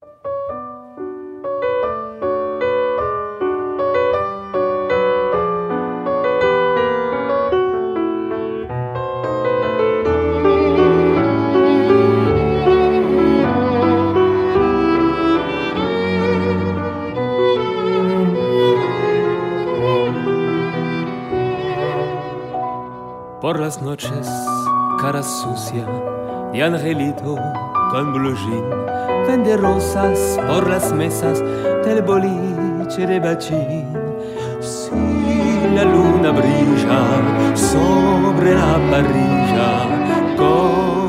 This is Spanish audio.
Por las noches, cara sucia de angelito con blue jean, vende rosas por las mesas del boliche de Bachín. Si la luna brilla sobre la parrilla, con